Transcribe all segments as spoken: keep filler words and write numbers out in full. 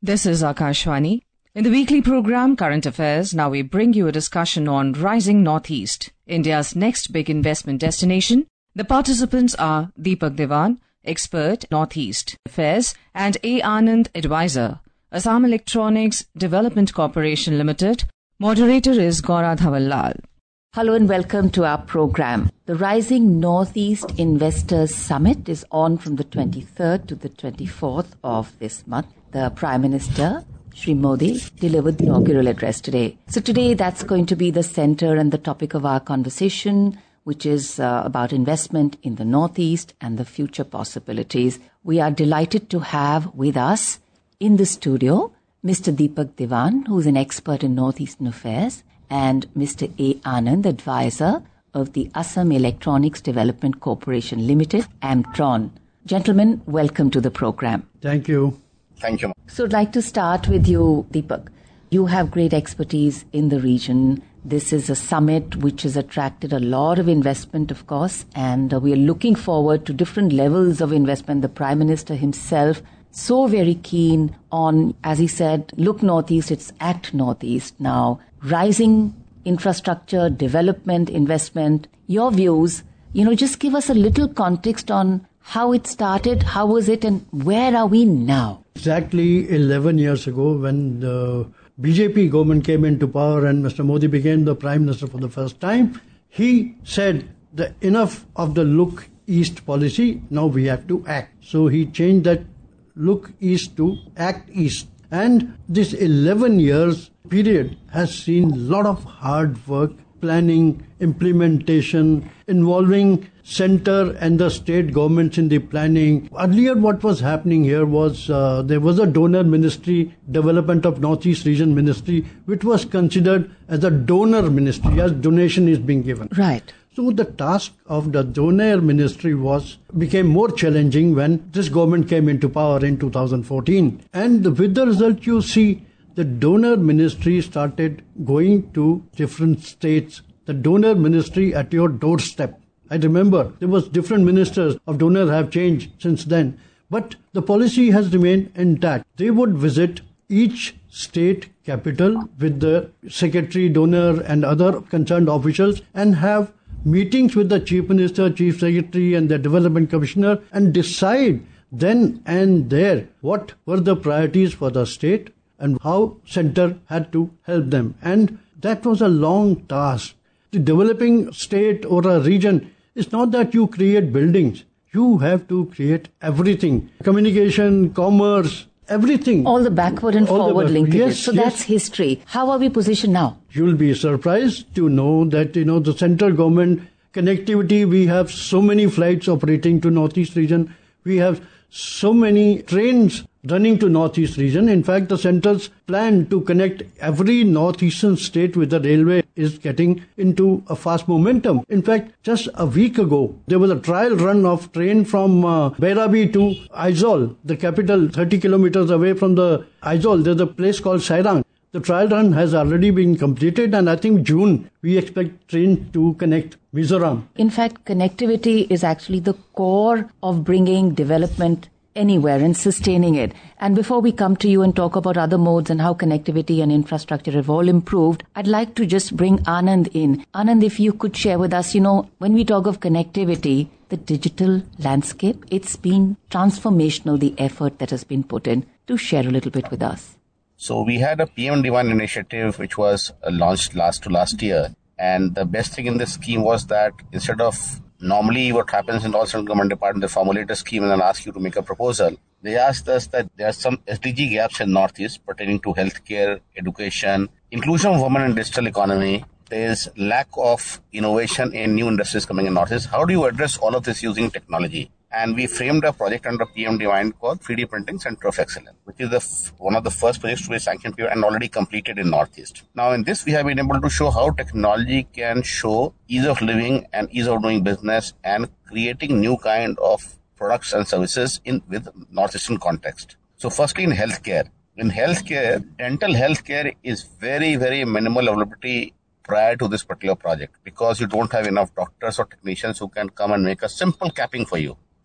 This is Akashvani. In the weekly program Current Affairs, now we bring you a discussion on Rising Northeast, India's next big investment destination. The participants are Deepak Diwan, expert Northeast Affairs, and A. Anand, advisor, Assam Electronics Development Corporation Limited. Moderator is Gaura Dhawal. Hello and welcome to our program. The Rising Northeast Investors Summit is on from the twenty-third to the twenty-fourth of this month. The Prime Minister, Shri Modi, delivered the inaugural address today. So today that's going to be the center and the topic of our conversation, which is uh, about investment in the Northeast and the future possibilities. We are delighted to have with us in the studio Mister Deepak Diwan, who is an expert in Northeastern affairs, and Mister A. Anand, advisor of the Assam Electronics Development Corporation Limited, AMTRON. Gentlemen, welcome to the program. Thank you. Thank you. So I'd like to start with you, Deepak. You have great expertise in the region. This is a summit which has attracted a lot of investment, of course, and uh, we are looking forward to different levels of investment. The Prime Minister himself, so very keen on, as he said, look Northeast, it's Act Northeast now. Rising infrastructure, development, investment. Your views, you know, just give us a little context on how it started, how was it, and where are we now? Exactly eleven years ago, when the B J P government came into power and Mister Modi became the Prime Minister for the first time, he said that enough of the look east policy, now we have to act. So he changed that look east to act east. And this eleven years period has seen a lot of hard work, planning, implementation, involving center and the state governments in the planning. Earlier what was happening here was uh, there was a donor ministry, Development of Northeast Region Ministry, which was considered as a donor ministry, as donation is being given. Right. So the task of the donor ministry was became more challenging when this government came into power in two thousand fourteen. And with the result, you see the donor ministry started going to different states. The donor ministry at your doorstep. I remember there was different ministers of donor have changed since then. But the policy has remained intact. They would visit each state capital with the secretary, donor and other concerned officials and have meetings with the chief minister, chief secretary and the development commissioner and decide then and there what were the priorities for the state and how center had to help them. And that was a long task. The developing state or a region is not that you create buildings. You have to create everything. Communication, commerce, everything. All the backward and All forward back- linkages. Yes, so yes. that's history. How are we positioned now? You'll be surprised to know that, you know, the central government connectivity, we have so many flights operating to Northeast region. We have so many trains running to Northeast region. In fact, the center's plan to connect every northeastern state with the railway is getting into a fast momentum. In fact, just a week ago, there was a trial run of train from uh, Bairabi to Aizawl, the capital, thirty kilometers away from the Aizawl. There's a place called Sairang. The trial run has already been completed, and I think June we expect train to connect Mizoram. In fact, connectivity is actually the core of bringing development anywhere and sustaining it. And before we come to you and talk about other modes and how connectivity and infrastructure have all improved, I'd like to just bring Anand in. Anand, if you could share with us, you know, when we talk of connectivity, the digital landscape, it's been transformational, the effort that has been put in. Do share a little bit with us. So we had a P M Diwan initiative which was uh, launched last to last year. And the best thing in this scheme was that instead of normally what happens in all central government departments, they formulate a scheme and then ask you to make a proposal. They asked us that there are some S D G gaps in Northeast pertaining to healthcare, education, inclusion of women in digital economy. There is lack of innovation in new industries coming in Northeast. How do you address all of this using technology? And we framed a project under P M Diwan called three D Printing Center of Excellence, which is the f- one of the first projects to be sanctioned and already completed in Northeast. Now, in this, we have been able to show how technology can show ease of living and ease of doing business and creating new kind of products and services in with Northeastern context. So, firstly, in healthcare. In healthcare, dental healthcare is very, very minimal availability prior to this particular project because you don't have enough doctors or technicians who can come and make a simple capping for you.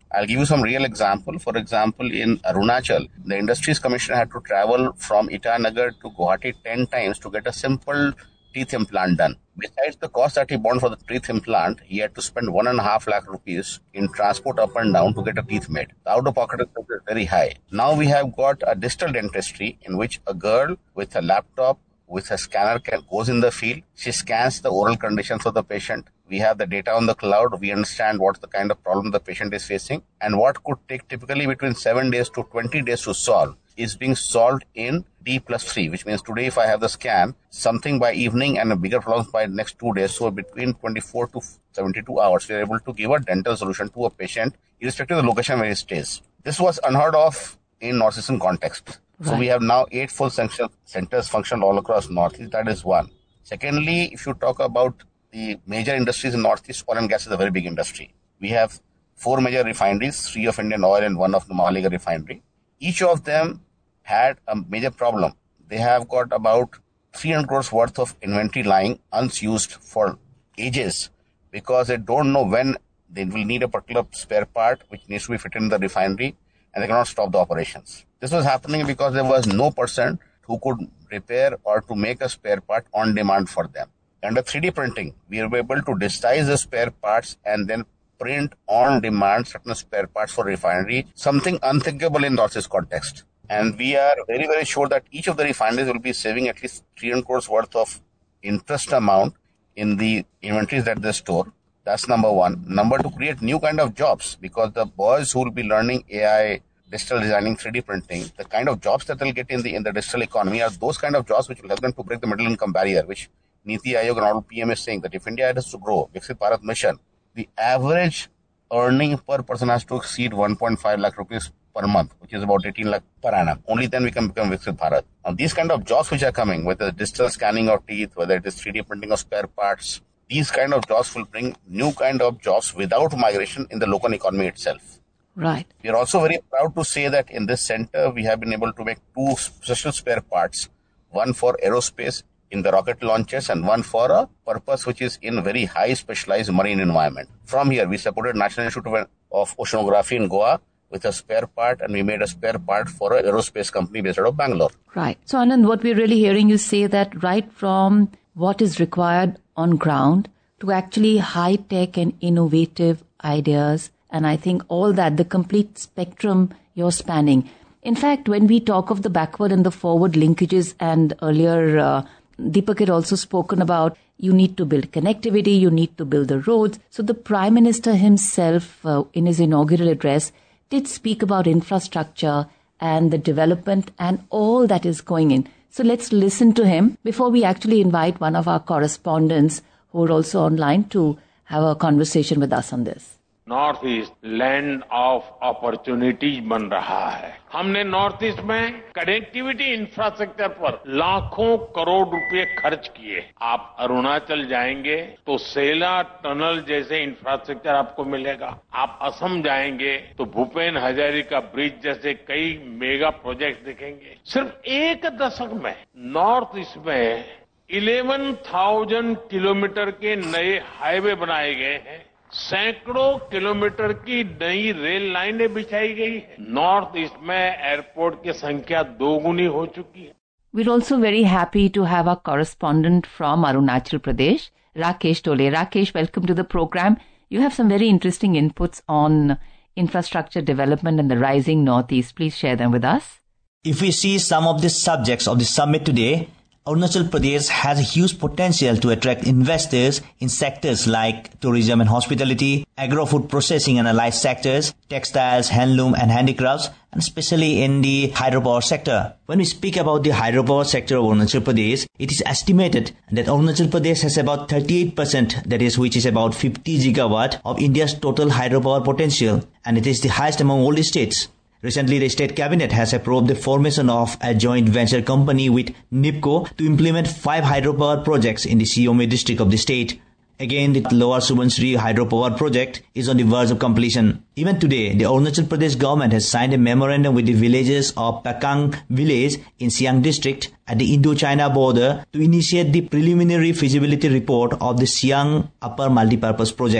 I'll give you some real example. For example, in Arunachal, the Industries Commissioner had to travel from Itanagar to Guwahati ten times to get a simple teeth implant done. Besides the cost that he borne for the teeth implant, he had to spend one and a half lakh rupees in transport up and down to get a teeth made. The out-of-pocket is very high. Now we have got a digital dentistry in which a girl with a laptop, with a scanner can, goes in the field. She scans the oral conditions of the patient. We have the data on the cloud. We understand what the kind of problem the patient is facing and what could take typically between seven days to twenty days to solve is being solved in D plus three, which means today if I have the scan, something by evening and a bigger problem by next two days. So between twenty-four to seventy-two hours, we are able to give a dental solution to a patient, irrespective of the location where he stays. This was unheard of in Northeastern context. Right. So we have now eight full centers function all across Northeast. That is one. Secondly, if you talk about the major industries in Northeast, oil and gas is a very big industry. We have four major refineries, three of Indian Oil and one of the Numaligarh refinery. Each of them had a major problem. They have got about three hundred crores worth of inventory lying unused for ages because they don't know when they will need a particular spare part which needs to be fitted in the refinery and they cannot stop the operations. This was happening because there was no person who could repair or to make a spare part on demand for them. Under three D printing, we were able to digitize the spare parts and then print on demand certain spare parts for refinery, something unthinkable in Northeast context. And we are very, very sure that each of the refineries will be saving at least three hundred crores worth of interest amount in the inventories that they store. That's number one. Number two, create new kind of jobs because the boys who will be learning A I, digital designing, three D printing, the kind of jobs that they'll get in the in the digital economy are those kind of jobs which will help them to break the middle income barrier, which Niti Aayog and all P M is saying that if India has to grow, Viksit Bharat mission, the average earning per person has to exceed one point five lakh rupees per month, which is about eighteen lakh per annum. Only then we can become Viksit Bharat. Now, these kind of jobs which are coming, whether digital scanning of teeth, whether it is three D printing of spare parts, these kind of jobs will bring new kind of jobs without migration in the local economy itself. Right. We are also very proud to say that in this center, we have been able to make two special spare parts, one for aerospace in the rocket launches and one for a purpose which is in very high specialized marine environment. From here, we supported National Institute of Oceanography in Goa with a spare part and we made a spare part for an aerospace company based out of Bangalore. Right. So Anand, what we're really hearing you say that right from what is required on ground to actually high-tech and innovative ideas, and I think all that, the complete spectrum you're spanning. In fact, when we talk of the backward and the forward linkages, and earlier uh, Deepak had also spoken about you need to build connectivity, you need to build the roads. So the Prime Minister himself, uh, in his inaugural address, did speak about infrastructure and the development and all that is going in. So let's listen to him before we actually invite one of our correspondents who are also online to have a conversation with us on this. North east land of opportunities बन रहा है. हमने north east में connectivity infrastructure पर लाखों करोड़ रुपए खर्च किए. आप अरुणाचल जाएंगे तो सेला टनल जैसे इंफ्रास्ट्रक्चर आपको मिलेगा. आप असम जाएंगे तो भूपेन हजारिका ब्रिज जैसे कई मेगा प्रोजेक्ट दिखेंगे. सिर्फ एक दशक में नॉर्थ ईस्ट में ग्यारह हज़ार किलोमीटर के नए हाईवे बनाए गए हैं. सैकड़ों किलोमीटर की नई रेल लाइनें बिछाई गई है. नॉर्थ ईस्ट में एयरपोर्ट की संख्या दोगुनी हो चुकी है. We're also very happy to have our correspondent from Arunachal Pradesh, Rakesh Tole. Rakesh, welcome to the program. You have some very interesting inputs on infrastructure development and the rising Northeast. Please share them with us. If we see some of the subjects of the summit today, Arunachal Pradesh has a huge potential to attract investors in sectors like tourism and hospitality, agro-food processing and allied sectors, textiles, handloom and handicrafts, and especially in the hydropower sector. When we speak about the hydropower sector of Arunachal Pradesh, it is estimated that Arunachal Pradesh has about thirty-eight percent, that is, which is about fifty gigawatt of India's total hydropower potential, and it is the highest among all the states. Recently, the state cabinet has approved the formation of a joint venture company with NIPCO to implement five hydropower projects in the Siome district of the state. Again, the Lower Subansiri hydropower project is on the verge of completion. Even today, the Arunachal Pradesh government has signed a memorandum with the villagers of Pakang village in Siang district at the Indo-China border to initiate the preliminary feasibility report of the Siang Upper Multipurpose project.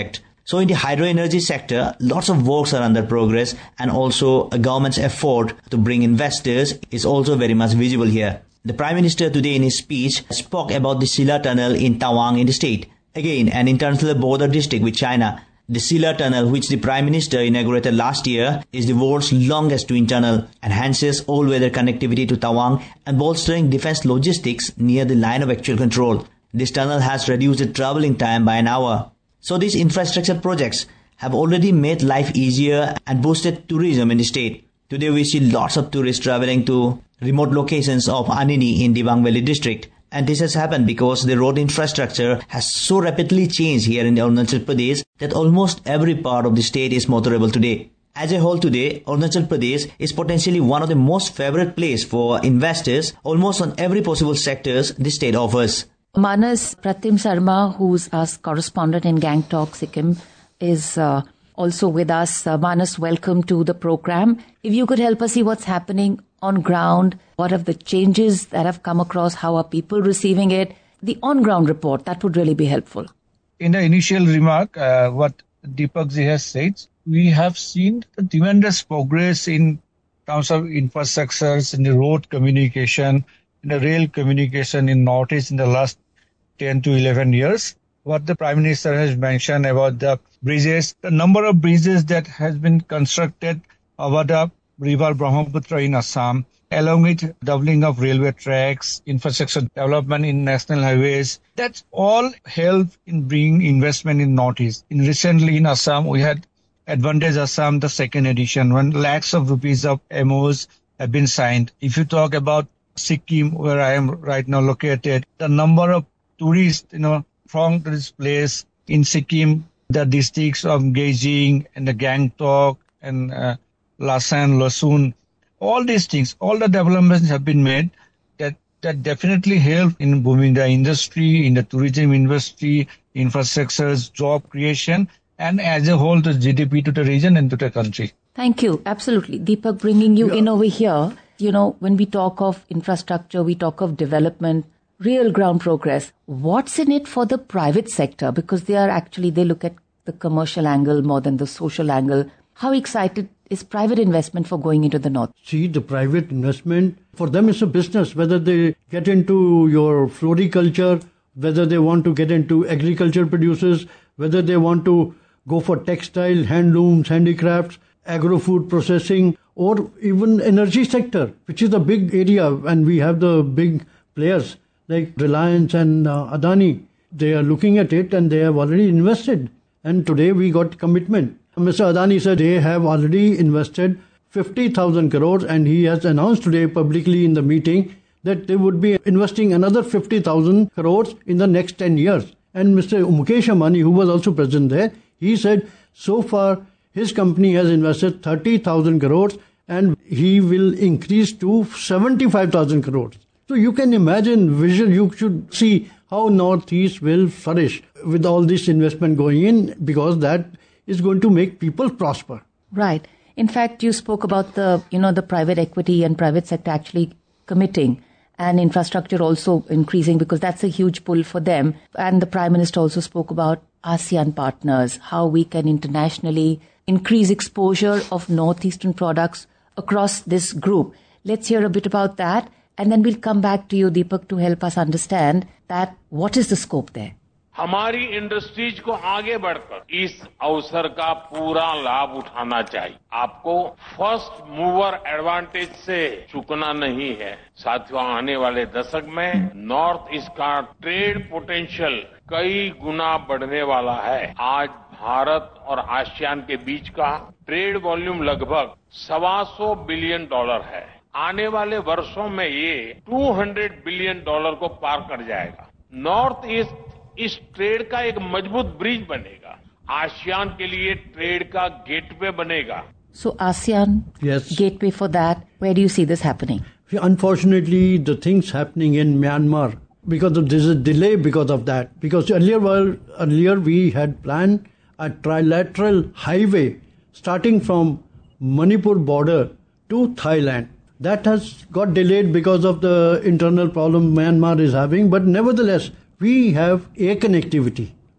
So in the hydro energy sector, lots of works are under progress, and also a government's effort to bring investors is also very much visible here. The Prime Minister today in his speech spoke about the Silla Tunnel in Tawang in the state. Again, an international border district with China. The Silla Tunnel, which the Prime Minister inaugurated last year, is the world's longest twin tunnel, enhances all-weather connectivity to Tawang and bolstering defense logistics near the line of actual control. This tunnel has reduced the traveling time by an hour. So these infrastructure projects have already made life easier and boosted tourism in the state. Today we see lots of tourists traveling to remote locations of Anini in Dibang Valley district. And this has happened because the road infrastructure has so rapidly changed here in the Arunachal Pradesh that almost every part of the state is motorable today. As a whole today, Arunachal Pradesh is potentially one of the most favorite place for investors almost on every possible sectors the state offers. Manas Pratim Sarma, who's our correspondent in Gangtok, Sikkim, is uh, also with us. Uh, Manas, welcome to the program. If you could help us see what's happening on ground, what are the changes that have come across, how are people receiving it, the on-ground report, that would really be helpful. In the initial remark, uh, what Deepak ji has said, we have seen a tremendous progress in terms of infrastructures, in the road communication, in the rail communication in Northeast in the last ten to eleven years. What the Prime Minister has mentioned about the bridges, the number of bridges that has been constructed over the river Brahmaputra in Assam, along with doubling of railway tracks, infrastructure development in national highways, that's all help in bringing investment in Northeast. In recently in Assam, we had Advantage Assam, the second edition, when lakhs of rupees of M Os have been signed. If you talk about Sikkim, where I am right now located, the number of tourists, you know, from this place in Sikkim, the districts of Geijing and the Gangtok and uh, Lasan, Losun, all these things, all the developments have been made that, that definitely help in booming the industry, in the tourism industry, infrastructures, job creation, and as a whole, the G D P to the region and to the country. Thank you. Absolutely. Deepak, bringing you yeah. in over here. You know, when we talk of infrastructure, we talk of development, real ground progress. What's in it for the private sector? Because they are actually, they look at the commercial angle more than the social angle. How excited is private investment for going into the north? See, the private investment, for them it's a business. Whether they get into your floriculture, whether they want to get into agriculture producers, whether they want to go for textile, handlooms, handicrafts, agro-food processing, or even energy sector, which is a big area, and we have the big players like Reliance and uh, Adani. They are looking at it and they have already invested. And today we got commitment. Mister Adani said they have already invested fifty thousand crores, and he has announced today publicly in the meeting that they would be investing another fifty thousand crores in the next ten years. And Mister Mukesh Ambani, who was also present there, he said so far his company has invested thirty thousand crores and he will increase to seventy-five thousand crores. So you can imagine, vision, you should see how Northeast will flourish with all this investment going in, because that is going to make people prosper. Right. In fact, you spoke about the, you know, the private equity and private sector actually committing, and infrastructure also increasing, because that's a huge pull for them. And the Prime Minister also spoke about ASEAN partners, how we can internationally increase exposure of Northeastern products across this group. Let's hear a bit about that, and then we'll come back to you, Deepak, to help us understand that what is the scope there. हमारी industries को आगे बढ़कर इस अवसर का पूरा लाभ उठाना चाहिए. आपको फर्स्ट मूवर एडवांटेज से चूकना नहीं है. साथियों, आने वाले दशक में नॉर्थ ईस्ट का ट्रेड पोटेंशियल कई गुना बढ़ने वाला है. आज भारत और आसियान के बीच का ट्रेड वॉल्यूम लगभग सवा सौ बिलियन डॉलर है. आने वाले वर्षों में ये दो सौ बिलियन डॉलर को पार कर जाएगा. नॉर्थ ईस्ट इस ट्रेड का एक मजबूत ब्रिज बनेगा. आसियान के लिए ट्रेड का गेटवे बनेगा. So ASEAN, yes. gateway for that. Where do you see this happening? Unfortunately, the things happening in Myanmar, because of there's a delay because of that. Because earlier, well, earlier we had planned a trilateral highway starting from Manipur border to Thailand. That has got delayed because of the internal problem Myanmar is having. But nevertheless, we have air connectivity.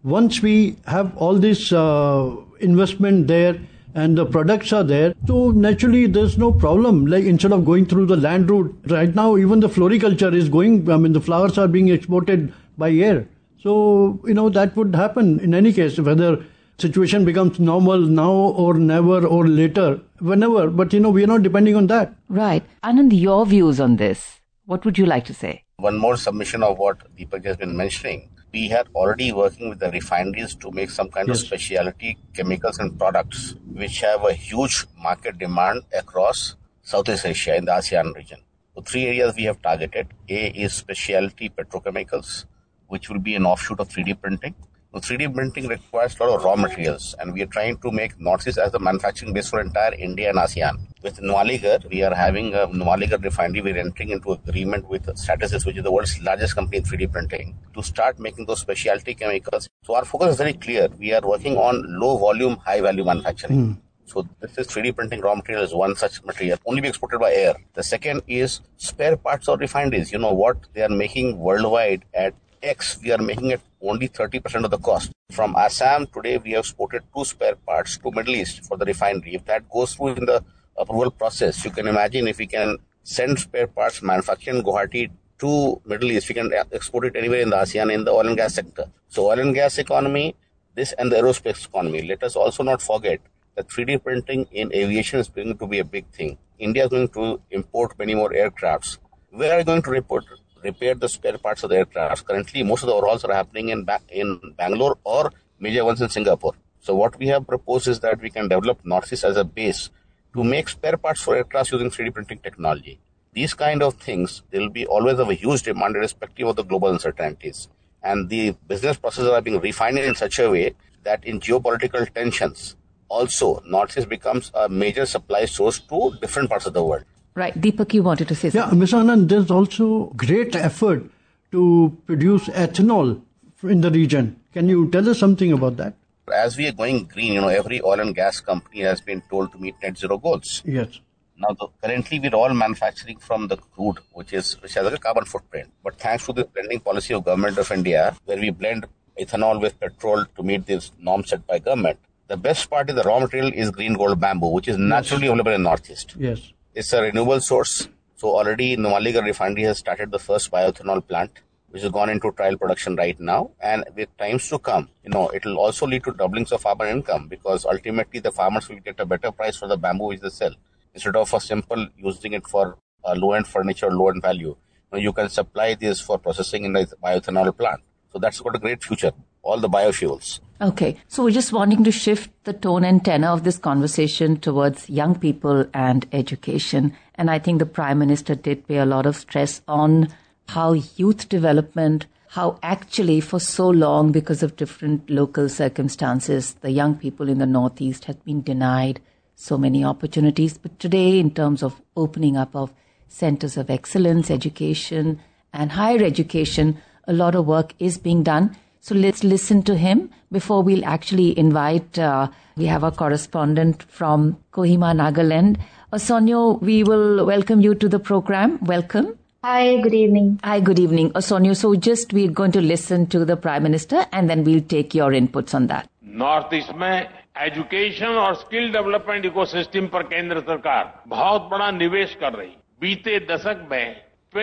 once we have all this uh, investment there and the products are there, so naturally there's no problem. Like instead of going through the land route, right now even the floriculture is going, I mean the flowers are being exported by air. So, you know, that would happen in any case, whether situation becomes normal now or never or later, whenever. But, you know, we are not depending on that. Right. Anand, your views on this? What would you like to say? One more submission of what Deepak has been mentioning. We are already working with the refineries to make some kind yes. of specialty chemicals and products which have a huge market demand across Southeast Asia in the ASEAN region. So three areas we have targeted. A is specialty petrochemicals, which will be an offshoot of three D printing. So three D printing requires a lot of raw materials, and we are trying to make Northeast as the manufacturing base for entire India and ASEAN. With Nuwaligarh, we are having a Nuwaligarh refinery. We are entering into agreement with Stratasys, which is the world's largest company in three D printing, to start making those specialty chemicals. So our focus is very clear. We are working on low volume, high value manufacturing. Mm. So this is three D printing raw material is one such material, only be exported by air. The second is spare parts of refineries. You know what they are making worldwide at X, we are making it only thirty percent of the cost. From Assam today, we have exported two spare parts to Middle East for the refinery. If that goes through in the approval process, you can imagine if we can send spare parts manufactured in Guwahati to Middle East, we can export it anywhere in the ASEAN in the oil and gas sector. So oil and gas economy, this and the aerospace economy. Let us also not forget that three D printing in aviation is going to be a big thing. India is going to import many more aircrafts. Where are you going to report? repair the spare parts of the aircraft. Currently, most of the overhauls are happening in ba- in Bangalore or major ones in Singapore. So what we have proposed is that we can develop Northeast as a base to make spare parts for aircraft using three D printing technology. These kind of things, they will be always of a huge demand irrespective of the global uncertainties. And the business processes are being refined in such a way that in geopolitical tensions, also Northeast becomes a major supply source to different parts of the world. Right. Deepak, you wanted to say something. Yeah, Mister Anand, there's also great effort to produce ethanol in the region. Can you tell us something about that? As we are going green, you know, every oil and gas company has been told to meet net zero goals. Yes. Now, the, currently we're all manufacturing from the crude, which is which has a carbon footprint. But thanks to the blending policy of Government of India, where we blend ethanol with petrol to meet these norms set by government, the best part is the raw material is green gold bamboo, which is naturally yes. available in Northeast. Yes. It's a renewable source. So already Nuwaligarh refinery has started the first bioethanol plant, which has gone into trial production right now. And with times to come, you know, it will also lead to doublings of farmer income because ultimately the farmers will get a better price for the bamboo which they sell. Instead of a simple using it for uh, low-end furniture, low-end value, you know, you can supply this for processing in the bioethanol plant. So that's got a great future, all the biofuels. Okay, so we're just wanting to shift the tone and tenor of this conversation towards young people and education. And I think the Prime Minister did pay a lot of stress on how youth development, how actually for so long, because of different local circumstances, the young people in the Northeast have been denied so many opportunities. But today, in terms of opening up of centers of excellence, education and higher education, a lot of work is being done. So let's listen to him before we'll actually invite, uh, we have a correspondent from Kohima, Nagaland. Osonyo, we will welcome you to the program. Welcome. Hi, good evening. Hi, good evening. Osonyo, so just we're going to listen to the Prime Minister and then we'll take your inputs on that. Northeast में education और skill development ecosystem पर केंद्र सरकार बहुत बड़ा निवेश कर रही। बीते दशक में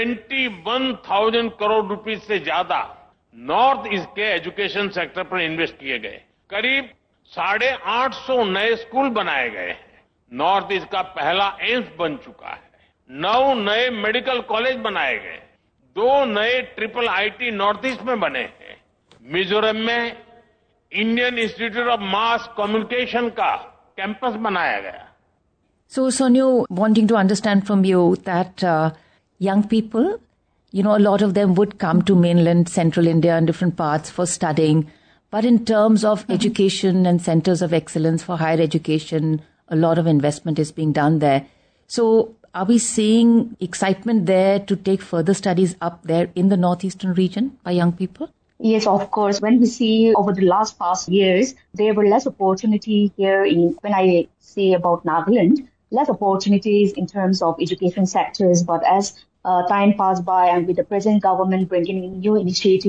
इक्कीस हज़ार करोड़ रुपए से ज्यादा नॉर्थ ईस्ट के एजुकेशन सेक्टर पर इन्वेस्ट किए गए। करीब साढ़े आठ सौ नए स्कूल बनाए गए हैं। नॉर्थ ईस्ट का पहला एम्स बन चुका है। नौ नए मेडिकल कॉलेज बनाए गए। दो नए ट्रिपल आईटी नॉर्थ ईस्ट में बने हैं। मिजोरम में Indian Institute of Mass Communication का कैंपस बनाया गया। So, Sonyo, wanting to understand from you that uh, young people, you know, a lot of them would come to mainland central India and different parts for studying. But in terms of mm-hmm. education and centers of excellence for higher education, a lot of investment is being done there. So are we seeing excitement there to take further studies up there in the northeastern region by young people? Yes, of course. When we see over the last past years, there were less opportunity here in, when I say about Nagaland, less opportunities in terms of education sectors. But as uh, time passed by and with the present government bringing in new initiatives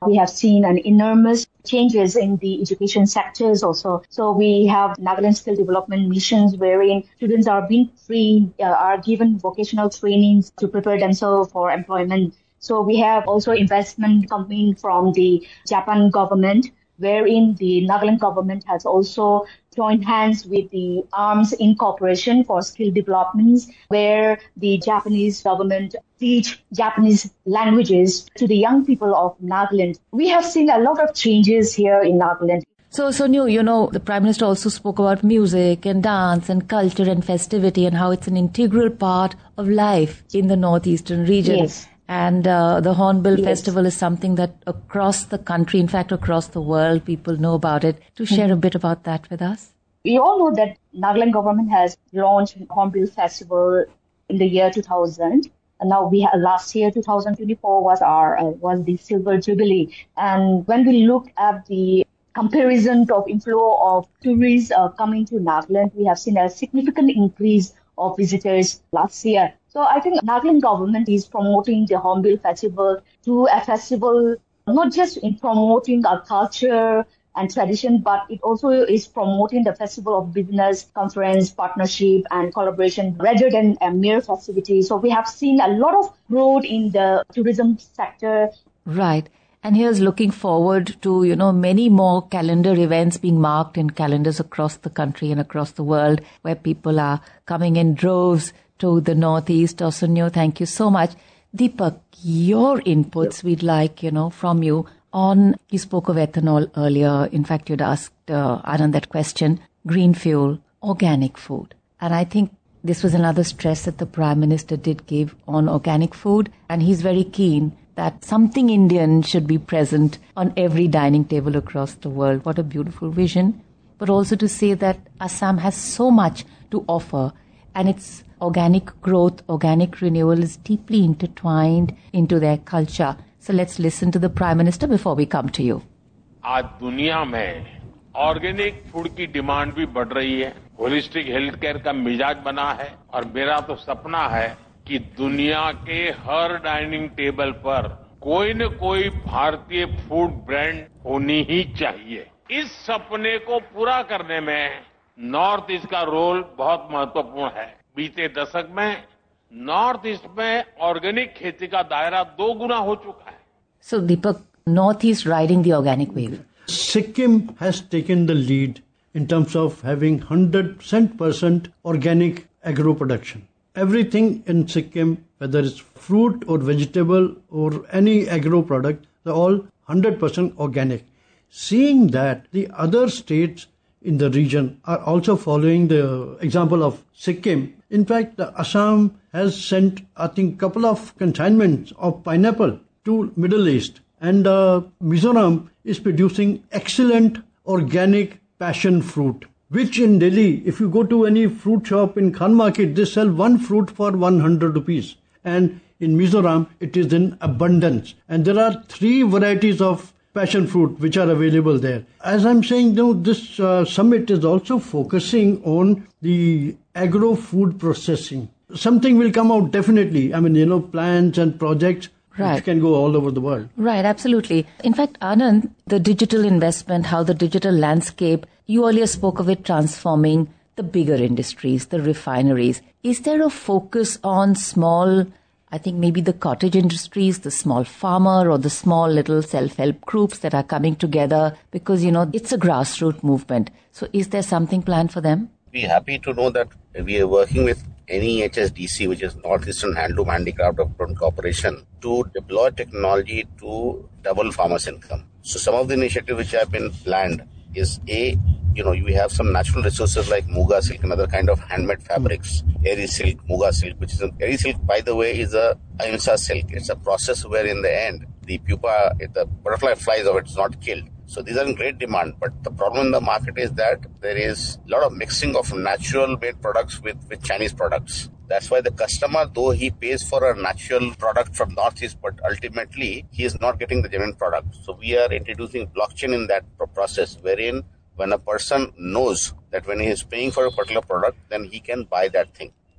We have seen an enormous changes in the education sectors also. So we have Nagaland skill development missions wherein students are being trained, uh, are given vocational trainings to prepare themselves for employment. So we have also investment coming from the Japan government, wherein the Nagaland government has also joined hands with the Arms Incorporation for skill developments, where the Japanese government teach Japanese languages to the young people of Nagaland. We have seen a lot of changes here in Nagaland. So, Sonyu, you know, the Prime Minister also spoke about music and dance and culture and festivity and how it's an integral part of life in the northeastern region. Yes. And uh, the Hornbill yes. Festival is something that across the country, in fact, across the world, people know about it. To share mm-hmm. a bit about that with us. We all know that Nagaland government has launched Hornbill Festival in the year two thousand. And now we have, last year, two thousand twenty-four was our uh, was the Silver Jubilee. And when we look at the comparison of inflow of tourists uh, coming to Nagaland, we have seen a significant increase of visitors last year. So I think Nagaland government is promoting the Hornbill Festival to a festival, not just in promoting our culture and tradition, but it also is promoting the festival of business, conference, partnership, and collaboration rather than a mere festivity. So we have seen a lot of growth in the tourism sector. Right. And here's looking forward to, you know, many more calendar events being marked in calendars across the country and across the world where people are coming in droves to the Northeast. Sonyu, thank you so much. Deepak, your inputs we'd like, you know, from you on, you spoke of ethanol earlier. In fact, you'd asked uh, Anand that question, green fuel, organic food. And I think this was another stress that the Prime Minister did give on organic food. And he's very keen that something Indian should be present on every dining table across the world. What a beautiful vision. But also to say that Assam has so much to offer, and its organic growth, organic renewal is deeply intertwined into their culture. So let's listen to the Prime Minister before we come to you. आज दुनिया में organic food की demand भी बढ़ रही है, holistic health care का मिजाज बना है, और मेरा तो सपना है कि दुनिया के हर डाइनिंग टेबल पर कोई न कोई भारतीय फूड ब्रांड होनी ही चाहिए. इस सपने को पूरा करने में नॉर्थ ईस्ट का रोल बहुत महत्वपूर्ण है. बीते दशक में नॉर्थ ईस्ट में ऑर्गेनिक खेती का दायरा दो गुना हो चुका है. So Deepak, North East riding the organic wave. Sikkim has taken the lead in terms of having one hundred percent organic agro production. Everything in Sikkim, whether it's fruit or vegetable or any agro product, they're all one hundred percent organic. Seeing that the other states in the region are also following the example of Sikkim. In fact, Assam has sent, I think, couple of consignments of pineapple to Middle East. And uh, Mizoram is producing excellent organic passion fruit, which in Delhi, if you go to any fruit shop in Khan Market, they sell one fruit for one hundred rupees. And in Mizoram, it is in abundance. And there are three varieties of passion fruit which are available there. As I'm saying, you know, this uh, summit is also focusing on the agro-food processing. Something will come out definitely. I mean, you know, plans and projects right. which can go all over the world. Right, absolutely. In fact, Anand, the digital investment, how the digital landscape, you earlier spoke of it transforming the bigger industries, the refineries. Is there a focus on small, I think maybe the cottage industries, the small farmer or the small little self-help groups that are coming together because, you know, it's a grassroots movement. So is there something planned for them? We're happy to know that we are working with N E H S D C, which is Northeastern Handloom Handicraft Development Corporation, to deploy technology to double farmers' income. So some of the initiatives which have been planned is A, you know, we have some natural resources like Muga silk and other kind of handmade fabrics, Eri silk, Muga silk, which is, a, Eri silk, by the way, is a ahimsa silk. It's a process where in the end, the pupa, the butterfly flies of it is not killed. So these are in great demand, but the problem in the market is that there is a lot of mixing of natural made products with, with Chinese products. That's why the customer, though he pays for a natural product from Northeast, but ultimately he is not getting the genuine product. So we are introducing blockchain in that process, wherein when a person knows that when he is paying for a particular product, then he can buy that thing.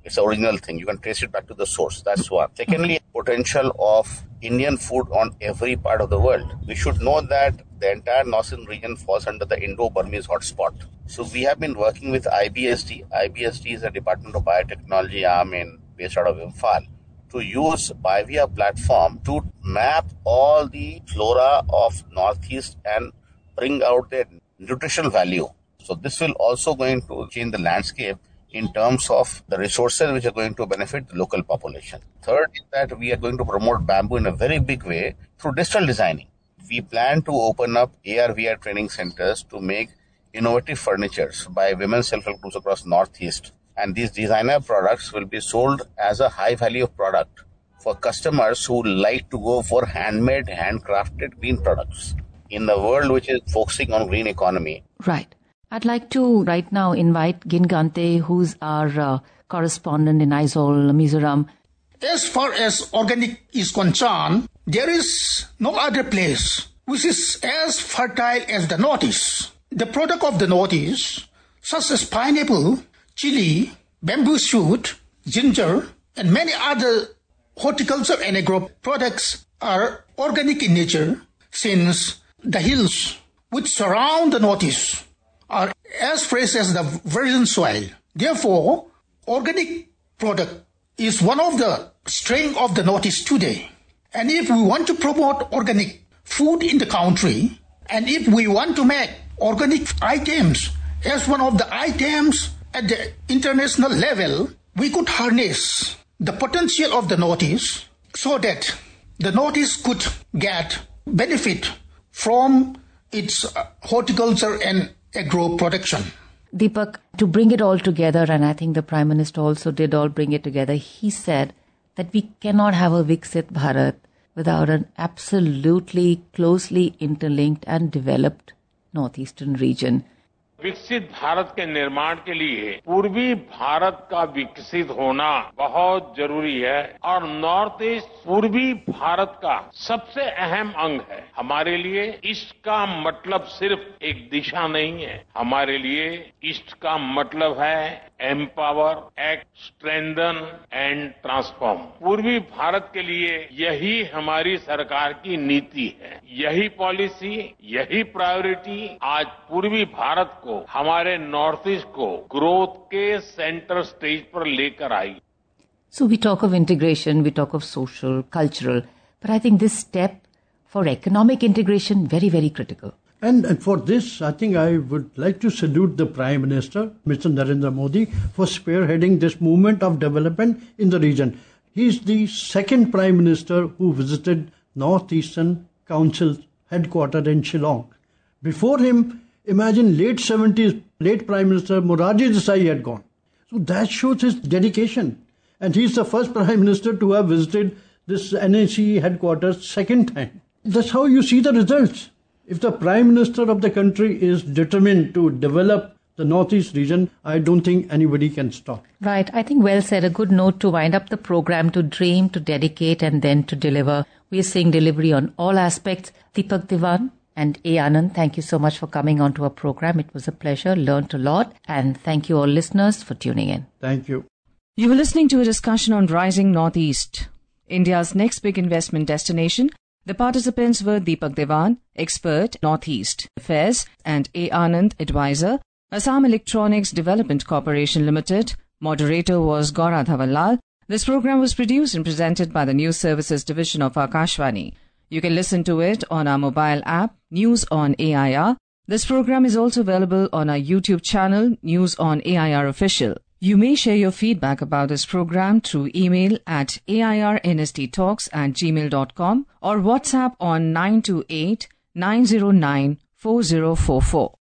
It's the original thing. You can trace it back to the source. That's one. Secondly, potential of Indian food on every part of the world. We should know that the entire northern region falls under the Indo-Burmese hotspot. So we have been working with I B S D. I B S D is a Department of Biotechnology arm in, based out of Imphal, to use Bivia platform to map all the flora of Northeast and bring out their nutritional value. So this will also going to change the landscape in terms of the resources which are going to benefit the local population. Third is that we are going to promote bamboo in a very big way through digital designing. We plan to open up A R V R training centers to make innovative furnitures by women self-help groups across Northeast. And these designer products will be sold as a high value product for customers who like to go for handmade, handcrafted green products in the world which is focusing on green economy. Right. I'd like to right now invite Gingante, who's our uh, correspondent in Aizawl, Mizoram. As far as organic is concerned, there is no other place which is as fertile as the Northeast. The product of the Northeast, such as pineapple, chili, bamboo shoot, ginger, and many other horticulture and agro products are organic in nature, since the hills which surround the Northeast are as fresh as the virgin soil. Therefore, organic product is one of the strengths of the Northeast today. And if we want to promote organic food in the country, and if we want to make organic items as one of the items at the international level, we could harness the potential of the Northeast so that the Northeast could get benefit from its horticulture and agro production. Deepak, to bring it all together, and I think the Prime Minister also did all bring it together, he said that we cannot have a Viksit Bharat without an absolutely closely interlinked and developed northeastern region. विकसित भारत के निर्माण के लिए पूर्वी भारत का विकसित होना बहुत जरूरी है और नॉर्थ ईस्ट पूर्वी भारत का सबसे अहम अंग है। हमारे लिए ईस्ट का मतलब सिर्फ एक दिशा नहीं है, हमारे लिए ईस्ट का मतलब है empower, act, strengthen and transform. पूर्वी भारत के लिए यही हमारी सरकार की नीति है, यही पॉलिसी, यही प्रायोरिटी आज पूर्वी भारत को, हमारे नॉर्थ ईस्ट को ग्रोथ के सेंटर स्टेज पर लेकर आई। So we talk of integration, we talk of social, cultural, but I think this step for economic integration very, very critical. And, and for this, I think I would like to salute the Prime Minister, Mister Narendra Modi, for spearheading this movement of development in the region. He is the second Prime Minister who visited Northeastern Council headquarters in Shillong. Before him, imagine late seventies, late Prime Minister Morarji Desai had gone. So that shows his dedication. And he is the first Prime Minister to have visited this N A C headquarters second time. That's how you see the results. If the Prime Minister of the country is determined to develop the Northeast region, I don't think anybody can stop. Right. I think well said. A good note to wind up the program, to dream, to dedicate, and then to deliver. We are seeing delivery on all aspects. Deepak Diwan and A. Anand, thank you so much for coming on to our program. It was a pleasure, learned a lot, and thank you all listeners for tuning in. Thank you. You were listening to a discussion on Rising Northeast, India's next big investment destination. The participants were Deepak Diwan, expert, Northeast Affairs, and A. Anand, advisor, Assam Electronics Development Corporation Limited. Moderator was Gaura Dhawanlal. This program was produced and presented by the News Services Division of Akashvani. You can listen to it on our mobile app, News on A I R. This program is also available on our YouTube channel, News on A I R Official. You may share your feedback about this program through email at airnsttalks at gmail dot com or WhatsApp on nine two eight, nine zero nine, four zero four four.